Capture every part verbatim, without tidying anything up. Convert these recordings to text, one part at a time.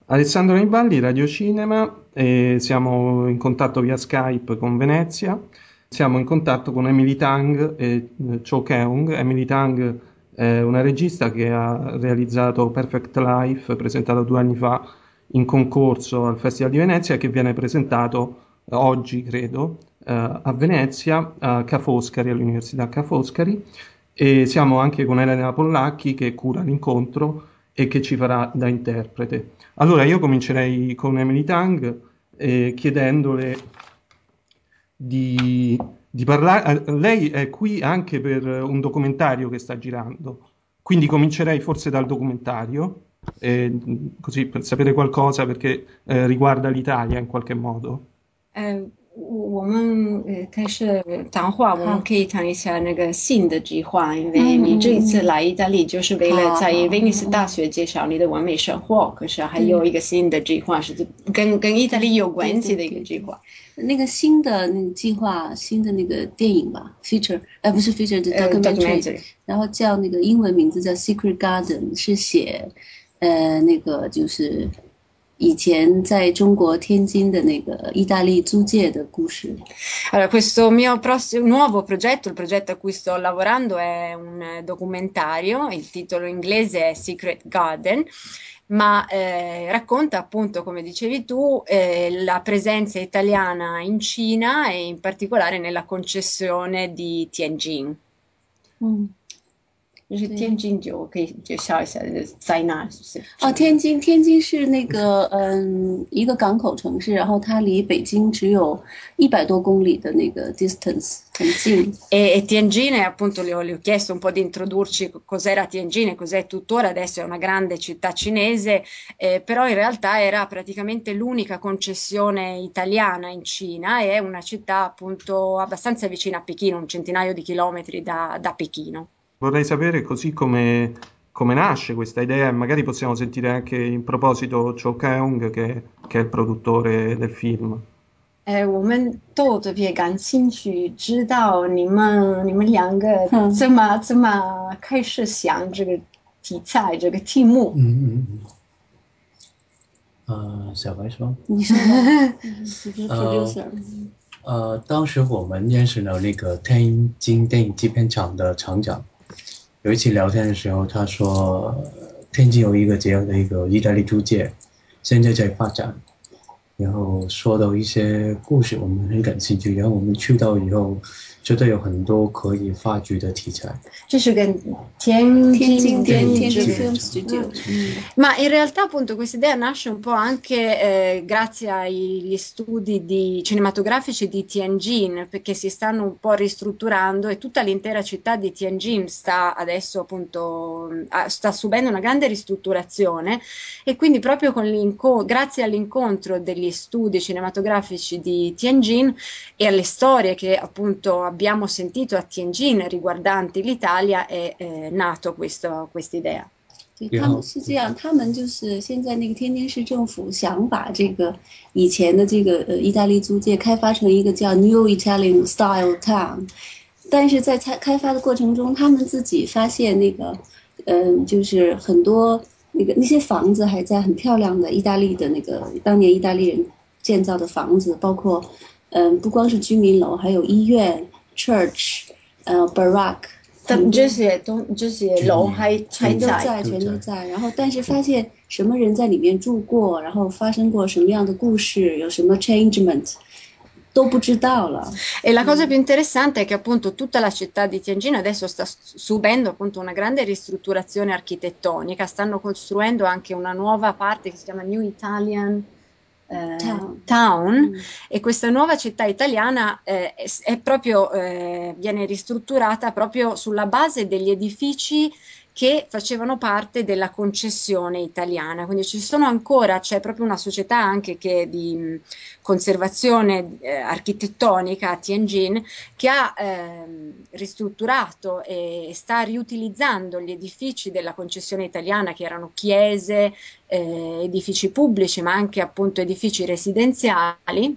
Alessandro Niballi, Radio Cinema, e siamo in contatto via Skype con Venezia. Siamo in contatto con Emily Tang e eh, Cho Keung. Emily Tang è una regista che ha realizzato Perfect Life, presentato due anni fa in concorso al Festival di Venezia, che viene presentato eh, oggi, credo, eh, a Venezia, a Ca' Foscari, all'Università Ca' Foscari. E siamo anche con Elena Pollacchi che cura l'incontro e che ci farà da interprete. Allora io comincerei con Emily Tang eh, chiedendole di, di parlare. eh, Lei è qui anche per un documentario che sta girando, quindi comincerei forse dal documentario, eh, così per sapere qualcosa perché eh, riguarda l'Italia in qualche modo. 呃，我们呃开始谈话，我们好， 可以谈一下那个新的计划，因为嗯你这一次嗯来意大利就是为嗯， 了在好好， 威尼斯大嗯嗯， 学介绍你的完美生活，可是还有对一个新的计划是跟跟意大利对有对对关系的一个对对， 计划， 那个新的那个计划，新的那个电影吧，feature，呃，不是 feature，的呃 documentary， ，documentary。 然后叫那个英文名字叫《Secret Garden》，是写呃那个就是以前在中国天津的那个意大利租界的故事。 Allora, questo mio prossimo nuovo progetto, il progetto a cui sto lavorando è un eh, documentario, il titolo inglese è Secret Garden, ma eh, racconta appunto, come dicevi tu, eh, la presenza italiana in Cina e in particolare nella concessione di Tianjin. 嗯， 就是对。 天津就可以介绍一下在哪是是哦， 什么。 天津，天津是那个嗯一个港口城市，然后它离北京只有一百多公里的那个 distance，很近。 E, e Tianjin, appunto, le ho, le ho chiesto un po' di introdurci cos'era Tianjin e cos'è tuttora, adesso è una grande città cinese, eh, però in realtà era praticamente l'unica concessione italiana in Cina e è una città appunto abbastanza vicina a Pechino, un centinaio di chilometri da, da Pechino. Vorrei sapere così come, come nasce questa idea e magari possiamo sentire anche in proposito Cho Keung che, che è il produttore del film. 哎，我们都特别感兴趣，知道你们你们两个嗯怎么怎么开始想这个题材这个题目。 嗯嗯嗯，呃，小白说， 你说吧，你是 producer。 呃，当时我们认识了那个天津电影制片厂的厂长，有一起聊天的时候，他说天津有一个这样的一个意大利租界，现在在发展，然后说到一些故事，我们很感兴趣，然后我们去到以后，觉得有很多可以发掘的题材。 就是跟天天津津电天津影制 Film 片 Studio，嗯 Ma in realtà appunto questa idea nasce un po' anche eh, grazie agli studi di- cinematografici di Tianjin, perché si stanno un po' ristrutturando e tutta l'intera città di Tianjin sta adesso appunto mh, ah, sta subendo una grande ristrutturazione e quindi proprio con l'inco- grazie all'incontro degli studi cinematografici di Tianjin e alle storie che appunto abbiamo sentito a Tianjin riguardanti l'Italia è eh, nato questo- questa idea. 对，他们是这样，他们就是现在那个天津市政府想把这个以前的这个呃意大利租界开发成一个叫 New Italian Style Town，但是在开开发的过程中，他们自己发现那个嗯、呃就是很多那个那些房子还在很漂亮的意大利的那个当年意大利人建造的房子，包括嗯、呃不光是居民楼，还有医院、church，呃 Baroque。很多这些东这些楼还还在。 全都在，全都在。然后，但是发现什么人在里面住过，然后发生过什么样的故事，有什么 changement 都不知道了。 E la cosa più interessante è che appunto tutta la città di Tianjin adesso sta s- subendo appunto una grande ristrutturazione architettonica, stanno costruendo anche una nuova parte che si chiama New Italian eh, Town. Town, Mm. e questa nuova città italiana eh, è, è proprio, eh, viene ristrutturata proprio sulla base degli edifici che facevano parte della concessione italiana, quindi ci sono ancora, c'è proprio una società anche che di mh, conservazione eh, architettonica a Tianjin che ha ehm, ristrutturato e sta riutilizzando gli edifici della concessione italiana che erano chiese, eh, edifici pubblici ma anche appunto edifici residenziali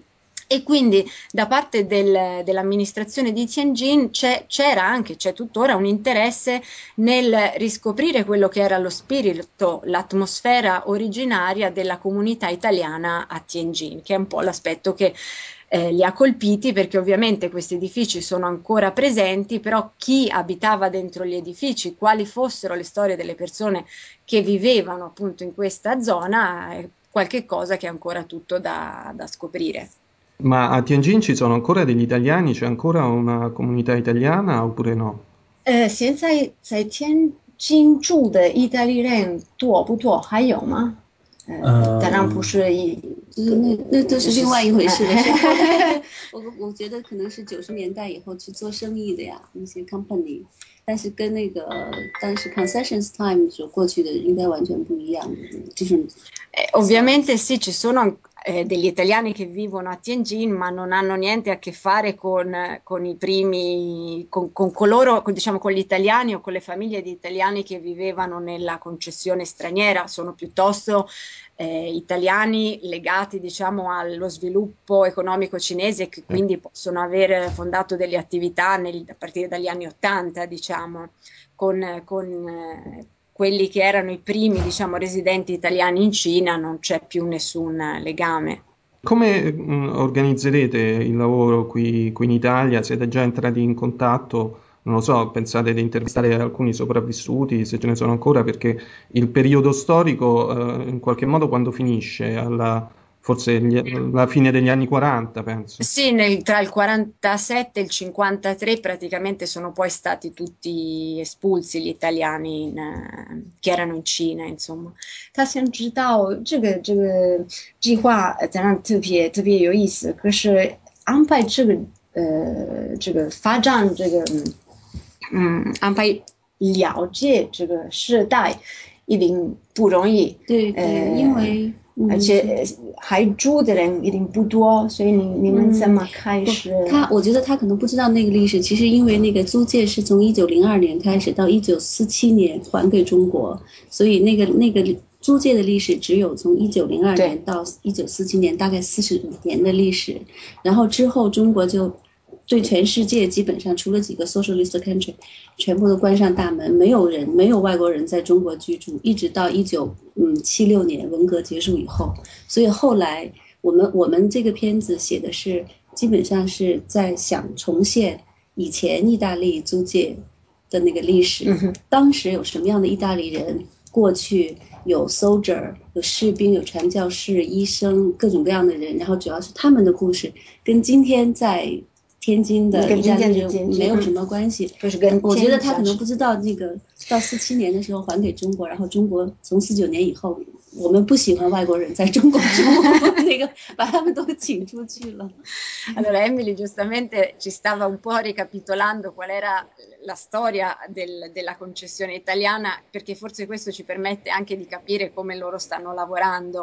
E quindi da parte del, dell'amministrazione di Tianjin c'è, c'era anche, c'è tuttora un interesse nel riscoprire quello che era lo spirito, l'atmosfera originaria della comunità italiana a Tianjin, che è un po' l'aspetto che eh, li ha colpiti, perché ovviamente questi edifici sono ancora presenti, però chi abitava dentro gli edifici, quali fossero le storie delle persone che vivevano appunto in questa zona, è qualche cosa che è ancora tutto da, da scoprire. Ma a Tianjin ci sono ancora degli italiani? C'è ancora una comunità italiana oppure no? 呃，现在在天津住的意大利人多不多？还有吗？呃，当然不是一，就是那那都是另外一回事了。我我觉得可能是九十年代以后去做生意的呀，那些 company， 但是跟那个当时 concessions time 所过去的应该完全不一样，就是。 Eh, ovviamente sì, ci sono eh, degli italiani che vivono a Tianjin, ma non hanno niente a che fare con, con i primi, con, con coloro, con, diciamo, con gli italiani o con le famiglie di italiani che vivevano nella concessione straniera, sono piuttosto eh, italiani legati, diciamo, allo sviluppo economico cinese e che quindi possono aver fondato delle attività nel, a partire dagli anni Ottanta, diciamo, con, con eh, quelli che erano i primi, diciamo, residenti italiani in Cina, non c'è più nessun legame. Come mh, organizzerete il lavoro qui, qui in Italia? Siete già entrati in contatto? Non lo so, pensate di intervistare alcuni sopravvissuti, se ce ne sono ancora, perché il periodo storico eh, in qualche modo quando finisce? Alla, forse gli, alla fine degli anni quaranta, penso. Sì, nel, tra il quarantasette e il cinquantatré praticamente sono poi stati tutti espulsi gli italiani in, uh, che erano in Cina, insomma. 他想知道这个这个计划当然特别特别有意思，可是安排这个呃这个发展这个嗯安排了解这个时代一定不容易。对对，呃、因为。而且还住的人一定不多，所以你你们怎么开始？他我觉得他可能不知道那个历史。其实因为那个租界是从一九零二年开始到一九四七年还给中国，所以那个那个租界的历史只有从一九零二年到一九四七年，大概四十五年的历史。然后之后中国就对全世界基本上除了几个 socialist country， 全部都关上大门，没有人没有外国人在中国居住，一直到一九嗯七六年文革结束以后，所以后来我们我们这个片子写的是基本上是在想重现以前意大利租界的那个历史，嗯、当时有什么样的意大利人，过去有 soldier 有士兵有传教士医生各种各样的人，然后主要是他们的故事跟今天在天津的意大利人没有什么关系，就是跟我觉得他可能不知道那个到四七年的时候还给中国，然后中国从四九年以后，我们不喜欢外国人在中国住，那个把他们都请出去了。 Allora Emily giustamente ci stava un po' ricapitolando qual era la storia del, della concessione italiana, perché forse questo ci permette anche di capire come loro stanno lavorando.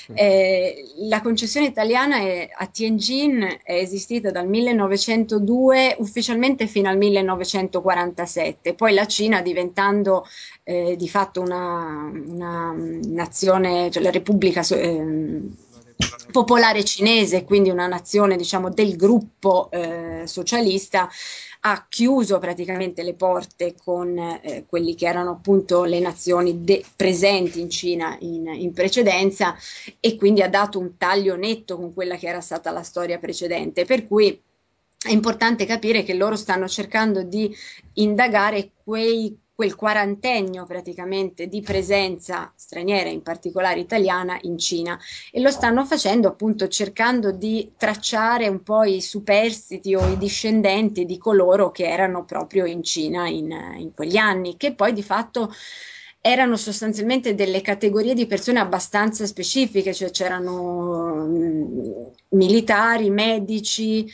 Eh, la concessione italiana è, a Tianjin è esistita dal millenovecentodue ufficialmente fino al millenovecentoquarantasette, poi la Cina diventando eh, di fatto una, una nazione, cioè la Repubblica eh, Popolare Cinese, quindi una nazione diciamo del gruppo eh, socialista, ha chiuso praticamente le porte con eh, quelli che erano appunto le nazioni de- presenti in Cina in, in precedenza, e quindi ha dato un taglio netto con quella che era stata la storia precedente, per cui è importante capire che loro stanno cercando di indagare quei quel quarantennio praticamente di presenza straniera, in particolare italiana, in Cina, e lo stanno facendo appunto cercando di tracciare un po' i superstiti o i discendenti di coloro che erano proprio in Cina in, in quegli anni, che poi di fatto erano sostanzialmente delle categorie di persone abbastanza specifiche, cioè c'erano mh, militari, medici,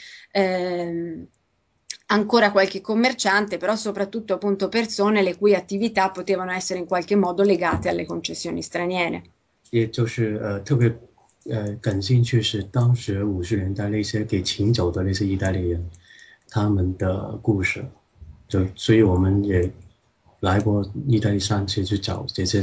ehm, ancora qualche commerciante, però soprattutto appunto persone le cui attività potevano essere in qualche modo legate alle concessioni straniere. 也就是呃特别呃感兴趣是当时五十年代那些给请走的那些意大利人，他们的故事，就所以我们也来过意大利三次去找这些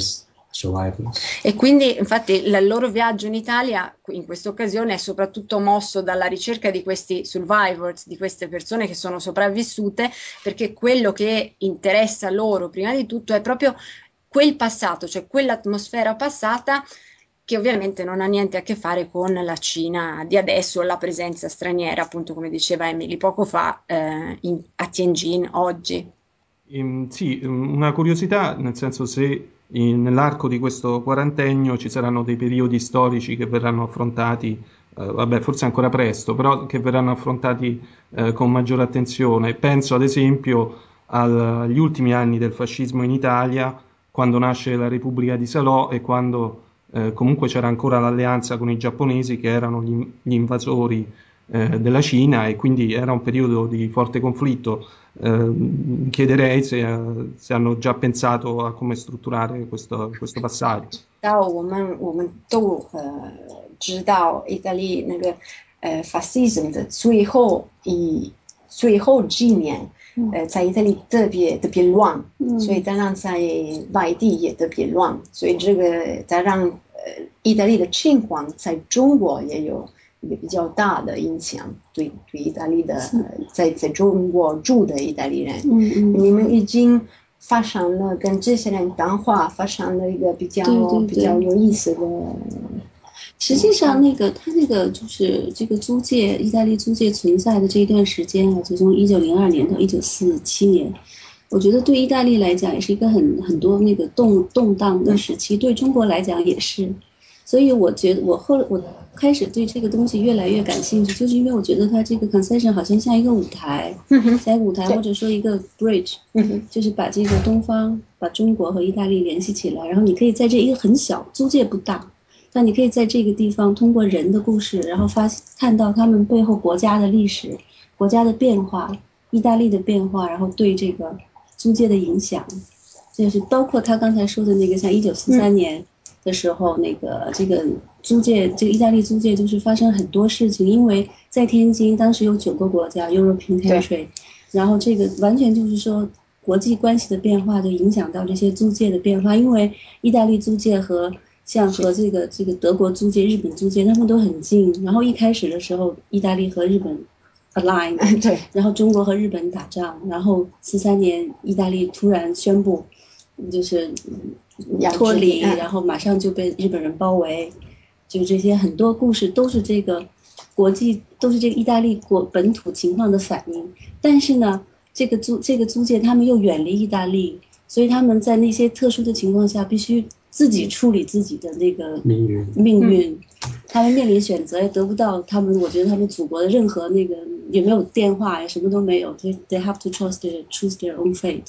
survivors. E quindi infatti il loro viaggio in Italia in questa occasione è soprattutto mosso dalla ricerca di questi survivors, di queste persone che sono sopravvissute, perché quello che interessa loro prima di tutto è proprio quel passato, cioè quell'atmosfera passata che ovviamente non ha niente a che fare con la Cina di adesso, la presenza straniera, appunto come diceva Emily poco fa, eh, in, a Tianjin oggi. Um, sì, una curiosità, nel senso se in, nell'arco di questo quarantennio ci saranno dei periodi storici che verranno affrontati, eh, vabbè forse ancora presto, però che verranno affrontati eh, con maggiore attenzione. Penso ad esempio al, agli ultimi anni del fascismo in Italia, quando nasce la Repubblica di Salò e quando eh, comunque c'era ancora l'alleanza con i giapponesi che erano gli, gli invasori eh, della Cina e quindi era un periodo di forte conflitto. Eh, chiederei se, se hanno già pensato a come strutturare questo, questo passaggio. 到我们我们都呃知道意大利那个呃 fascism 的最后一最后几年，呃在意大利特别特别乱，所以当然在外地也特别乱，所以这个才让呃意大利的情况在中国也有一个比较大的影响，对对意大利的在在中国住的意大利人，嗯嗯，你们已经发生了跟这些人谈话，发生了一个比较对对对比较有意思的。 实际上，那个他那个就是这个租界，意大利租界存在的这一段时间啊，就从一九零二年到一九四七年，我觉得对意大利来讲也是一个很很多那个动动荡的时期，对中国来讲也是。所以我觉得我后来我开始对这个东西越来越感兴趣，就是因为我觉得它这个 concession 好像像一个舞台，像一个舞台或者说一个 bridge， 就是把这个东方把中国和意大利联系起来，然后你可以在这一个很小租界不大。但你可以在这个地方通过人的故事，然后发看到他们背后国家的历史、国家的变化、意大利的变化，然后对这个租界的影响，就是包括他刚才说的那个，像一九四三年的时候，那个这个租界，这个意大利租界就是发生很多事情，因为在天津当时有九个国家 European Territory， 然后这个完全就是说国际关系的变化就影响到这些租界的变化，因为意大利租界和像和这个这个德国租界、日本租界，他们都很近。然后一开始的时候，意大利和日本 align， 对，然后中国和日本打仗，然后四三年意大利突然宣布就是脱离，然后马上就被日本人包围。就这些很多故事都是这个国际，都是这个意大利国本土情况的反应。但是呢，这个租这个租界他们又远离意大利，所以他们在那些特殊的情况下必须自己处理自己的那个命运，命运、嗯，他们面临选择，也得不到他们，我觉得他们祖国的任何那个也没有电话，也什么都没有 ，they they have to choose their choose their own fate.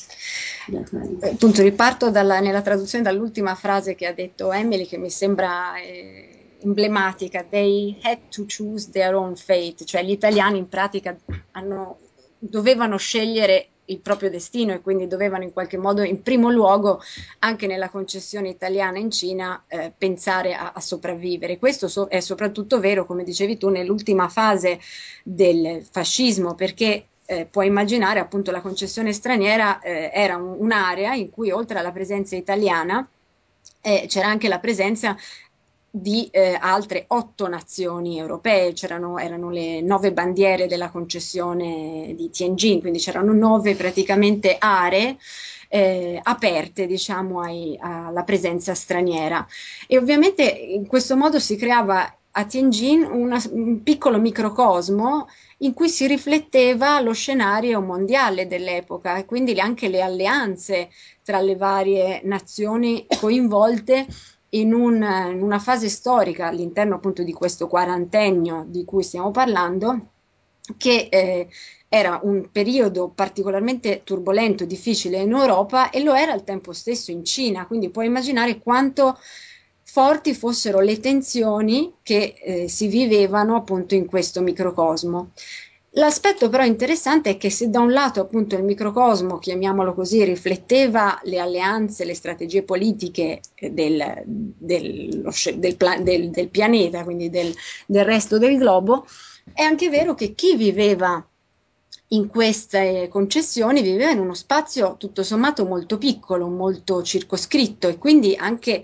Appunto riparto dalla, nella traduzione dall'ultima frase che ha detto Emily, che mi sembra eh, emblematica. They had to choose their own fate, cioè gli italiani in pratica hanno, dovevano scegliere il proprio destino e quindi dovevano in qualche modo in primo luogo anche nella concessione italiana in Cina eh, pensare a, a sopravvivere. Questo so, è soprattutto vero, come dicevi tu, nell'ultima fase del fascismo, perché eh, puoi immaginare appunto la concessione straniera eh, era un, un'area in cui oltre alla presenza italiana eh, c'era anche la presenza di eh, altre otto nazioni europee, c'erano erano le nove bandiere della concessione di Tianjin, quindi c'erano nove praticamente aree eh, aperte, diciamo, ai, alla presenza straniera. E ovviamente in questo modo si creava a Tianjin una, un piccolo microcosmo in cui si rifletteva lo scenario mondiale dell'epoca e quindi anche le alleanze tra le varie nazioni coinvolte In, un, in una fase storica all'interno appunto di questo quarantennio di cui stiamo parlando, che eh, era un periodo particolarmente turbolento, difficile in Europa e lo era al tempo stesso in Cina, quindi puoi immaginare quanto forti fossero le tensioni che eh, si vivevano appunto in questo microcosmo. L'aspetto però interessante è che se da un lato appunto il microcosmo, chiamiamolo così, rifletteva le alleanze, le strategie politiche del, del, del, del, del pianeta, quindi del, del resto del globo, è anche vero che chi viveva in queste concessioni viveva in uno spazio tutto sommato molto piccolo, molto circoscritto e quindi anche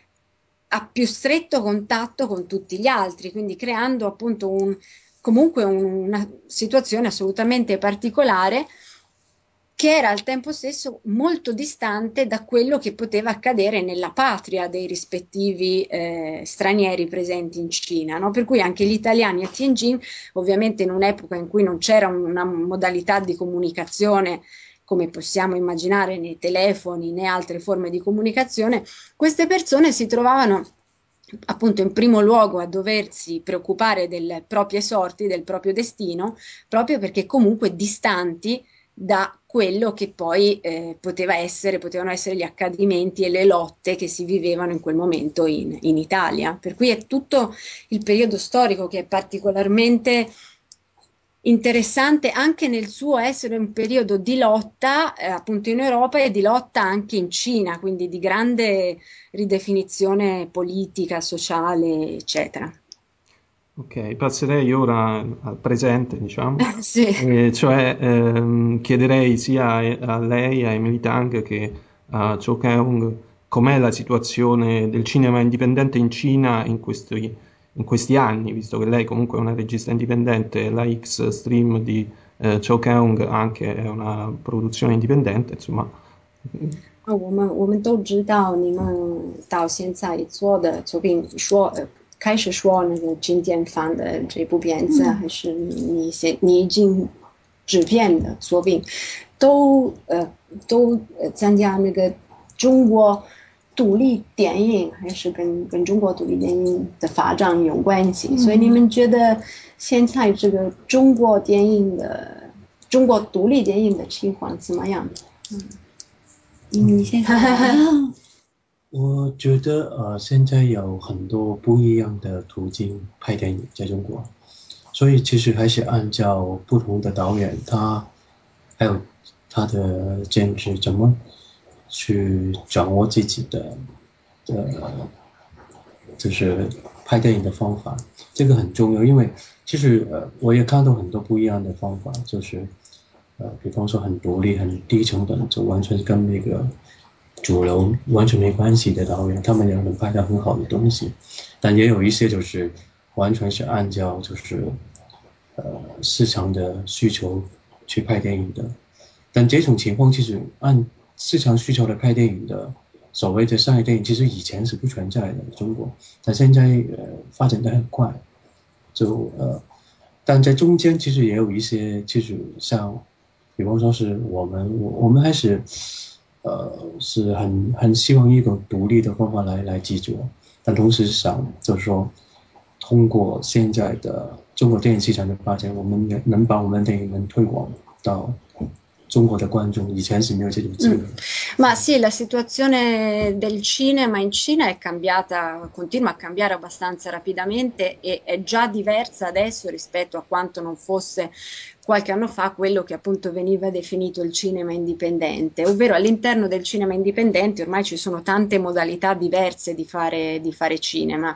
a più stretto contatto con tutti gli altri, quindi creando appunto un, comunque un, una situazione assolutamente particolare che era al tempo stesso molto distante da quello che poteva accadere nella patria dei rispettivi eh, stranieri presenti in Cina, no? Per cui anche gli italiani a Tianjin, ovviamente in un'epoca in cui non c'era una modalità di comunicazione come possiamo immaginare nei telefoni né altre forme di comunicazione, queste persone si trovavano appunto in primo luogo a doversi preoccupare delle proprie sorti, del proprio destino, proprio perché comunque distanti da quello che poi eh, poteva essere, potevano essere gli accadimenti e le lotte che si vivevano in quel momento in, in Italia. Per cui è tutto il periodo storico che è particolarmente interessante anche nel suo essere un periodo di lotta eh, appunto in Europa e di lotta anche in Cina, quindi di grande ridefinizione politica, sociale, eccetera. Ok, passerei ora al presente, diciamo, Sì. eh, cioè ehm, chiederei sia a lei, a Emily Tang, che a Cho Keung com'è la situazione del cinema indipendente in Cina in questi, in questi anni, visto che lei comunque è una regista indipendente, la X-Stream di eh, Cho Keung anche è una produzione indipendente, insomma. 那我们我们都知道，你们到现在做的作品说，呃，开始说那个金剑坊的这部片子， 嗯还是你现你已经制片的作品，都呃都呃参加那个中国独立电影，还是跟跟中国独立电影的发展有关系。 嗯所以你们觉得现在这个中国电影的中国独立电影的情况怎么样？嗯。 你先说。 我觉得呃，现在有很多不一样的途径拍电影在中国，所以其实还是按照不同的导演，他还有他的监制怎么去掌握自己的呃，就是拍电影的方法，这个很重要。因为其实呃，我也看到很多不一样的方法，就是呃，比方说很独立、很低成本，就完全跟那个主流完全没关系的导演，他们也能拍到很好的东西。但也有一些就是完全是按照就是呃市场的需求去拍电影的。但这种情况其实按市场需求来拍电影的所谓的商业电影，其实以前是不存在的中国，但现在呃发展得很快，就呃，但在中间其实也有一些，其实像比方说是我们我我们还是呃是很很希望一种独立的方法来来制作，但同时想就是说通过现在的中国电影市场的发展，我们能能把我们的电影能推广到中国的观众，以前是没有这种机会。 Mm. Ma sì, la situazione del cinema in Cina è cambiata, continua a cambiare abbastanza rapidamente e è già diversa adesso rispetto a quanto non fosse qualche anno fa quello che appunto veniva definito il cinema indipendente, ovvero all'interno del cinema indipendente ormai ci sono tante modalità diverse di fare, di fare cinema.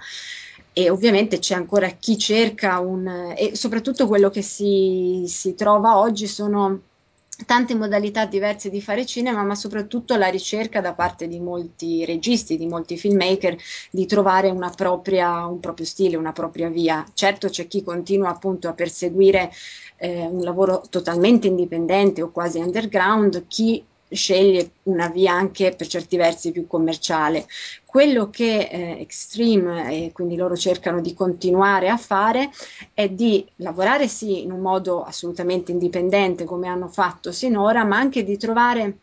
E ovviamente c'è ancora chi cerca un... e soprattutto quello che si, si trova oggi sono tante modalità diverse di fare cinema, ma soprattutto la ricerca da parte di molti registi, di molti filmmaker, di trovare una propria, un proprio stile, una propria via. Certo c'è chi continua appunto a perseguire eh, un lavoro totalmente indipendente o quasi underground, chi sceglie una via anche per certi versi più commerciale. Quello che eh, Extreme, e quindi loro cercano di continuare a fare, è di lavorare sì in un modo assolutamente indipendente come hanno fatto sinora, ma anche di trovare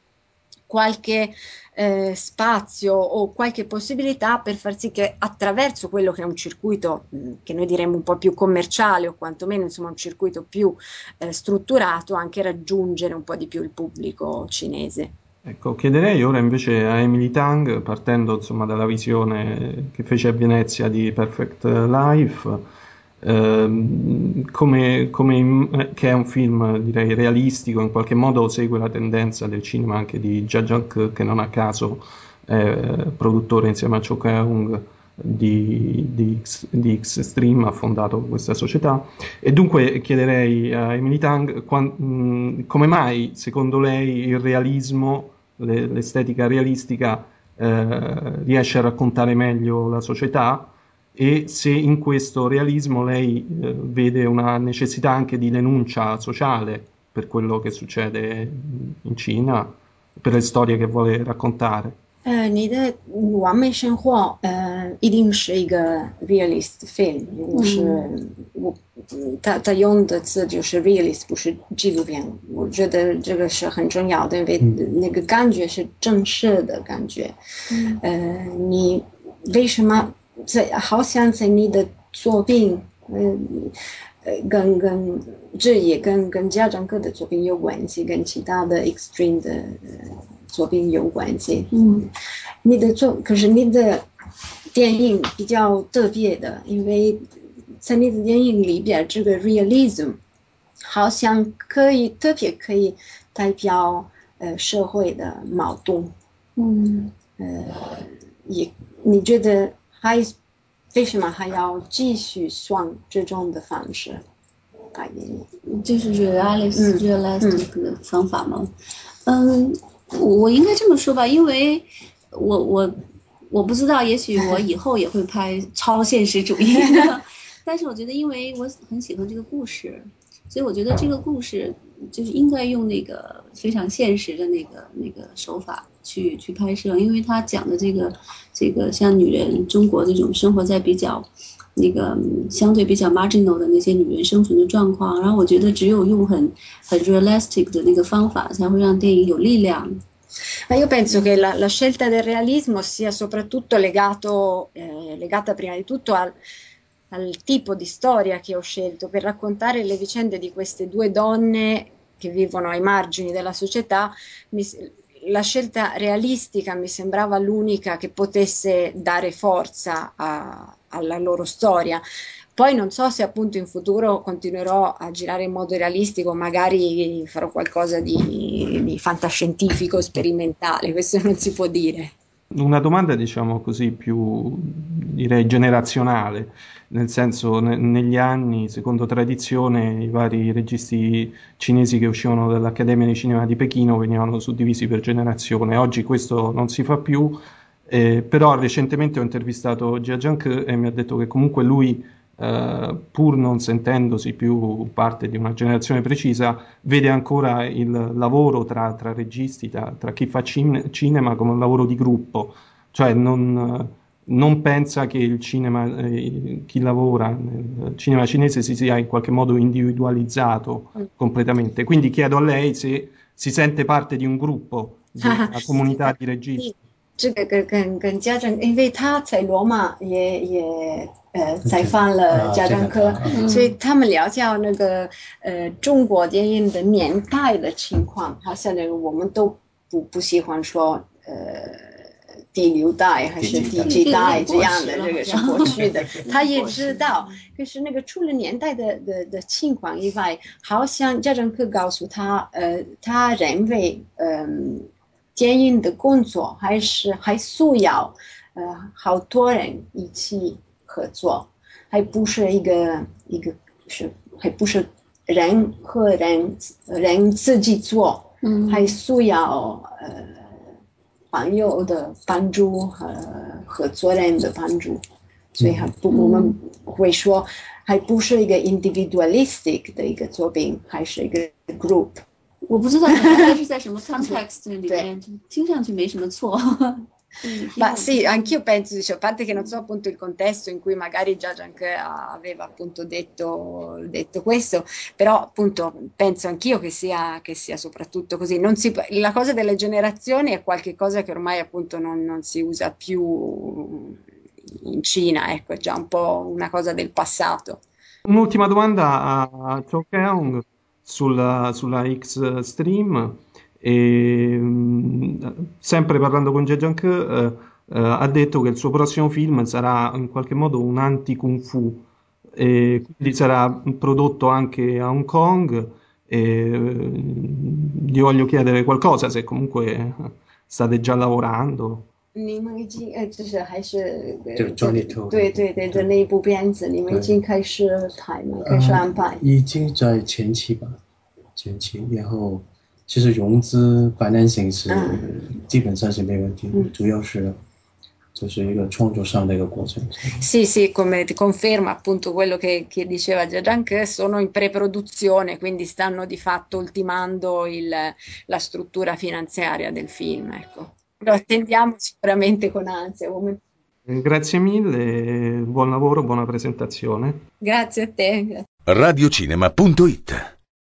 qualche eh, spazio o qualche possibilità per far sì che attraverso quello che è un circuito mh, che noi diremmo un po' più commerciale o quantomeno insomma un circuito più eh, strutturato, anche raggiungere un po' di più il pubblico cinese. Ecco, chiederei ora invece a Emily Tang, partendo insomma dalla visione che fece a Venezia di Perfect Life, ehm, come, come, che è un film direi realistico, in qualche modo segue la tendenza del cinema anche di Jia Zhang, che non a caso è produttore insieme a Cho Keung di, di, X, di Xstream, ha fondato questa società. E dunque chiederei a Emily Tang quan, mh, come mai secondo lei il realismo, le, l'estetica realistica eh, riesce a raccontare meglio la società, e se in questo realismo lei eh, vede una necessità anche di denuncia sociale per quello che succede in Cina, per le storie che vuole raccontare. 呃，你的完美生活，呃，一定是一个 realist film，就是我，他他用的字就是 realist，不是纪录片。我觉得这个是很重要的，因为那个感觉是真实的感觉。嗯、呃，你为什么在好像在你的作品，嗯、呃，跟跟这也跟跟家长课的作品有关系，跟其他的 extreme 的。呃 作品有关系，嗯，你的作可是你的电影比较特别的，因为在你的电影里边，这个 realism 好像可以特别可以代表呃社会的矛盾，嗯，呃，也你觉得还为什么还要继续算这种的方式拍电影？ 就是 realist realistic 的方法吗？嗯。我应该这么说吧，因为我我我不知道，也许我以后也会拍超现实主义的，但是我觉得，因为我很喜欢这个故事，所以我觉得这个故事就是应该用那个非常现实的那个那个手法去去拍摄，因为他讲的这个这个像女人中国这种生活在比较那个相对比较 marginal 的那些女人生存的状况，然后我觉得只有用很很 realistic 的那个方法才会让电影有力量。 Ma io penso che la, la scelta del realismo sia soprattutto legato, eh, legata prima di tutto al, al tipo di storia che ho scelto per raccontare le vicende di queste due donne che vivono ai margini della società. Mi, la scelta realistica mi sembrava l'unica che potesse dare forza a, alla loro storia. Poi non so se appunto in futuro continuerò a girare in modo realistico, magari farò qualcosa di, di fantascientifico, sperimentale, questo non si può dire. Una domanda, diciamo così, più direi generazionale, nel senso ne- negli anni, secondo tradizione, i vari registi cinesi che uscivano dall'Accademia di Cinema di Pechino venivano suddivisi per generazione. Oggi questo non si fa più, eh, però recentemente ho intervistato Jia Zhangke e mi ha detto che comunque lui, Uh, pur non sentendosi più parte di una generazione precisa, vede ancora il lavoro tra, tra registi, tra, tra chi fa cin- cinema come un lavoro di gruppo, cioè non, non pensa che il cinema, eh, chi lavora nel cinema cinese si sia in qualche modo individualizzato completamente. Quindi chiedo a lei se si sente parte di un gruppo, di una comunità di registi. 这个跟跟跟家长，因为他在罗马也也呃采访了家长科，所以他们了解那个呃中国电影的年代的情况。好像那个我们都不不喜欢说呃第六代还是第几代这样的，这个是过去的。他也知道，可是那个除了年代的的的情况以外，好像家长科告诉他，呃，他认为嗯。呃 电影的工作还是还需要呃好多人一起合作，还不是一个一个是还不是人和人人自己做，嗯，还需要呃朋友的帮助和合作人的帮助，所以还不我们会说还不是一个 individualistic 的一个作品，还是一个 group。 我不知道大概是在什么 context 里面，听上去没什么错。 Ma sì, anch'io penso, cioè, a parte che non so appunto il contesto in cui magari Zhang aveva appunto detto, detto questo, però appunto penso anch'io che sia, che sia soprattutto così. Non si, la cosa delle generazioni è qualche cosa che ormai appunto non, non si usa più in Cina, ecco, è già un po' una cosa del passato. Un'ultima domanda a Chow Keong sulla, sulla Xstream. E, mh, sempre parlando con Jia Zhangke, eh, eh, ha detto che il suo prossimo film sarà in qualche modo un anti-kung fu, e quindi sarà prodotto anche a Hong Kong. E, eh, gli voglio chiedere qualcosa, se comunque state già lavorando. 你们已经呃，就是还是这个 Johnny To 对对对的那一部片子，你们已经开始拍吗？开始安排？ 已经在前期吧，前期，然后其实融资 financing 是基本上是没问题， 嗯、 主要是就是一个创作上的一个过程。 Sì, sì, come ti conferma appunto quello che, che diceva Gianluca, che sono in pre-produzione, quindi stanno di fatto ultimando il, la struttura finanziaria del film, ecco. Lo attendiamo sicuramente con ansia. Come... Grazie mille, buon lavoro, buona presentazione. Grazie a te. radiocinema punto it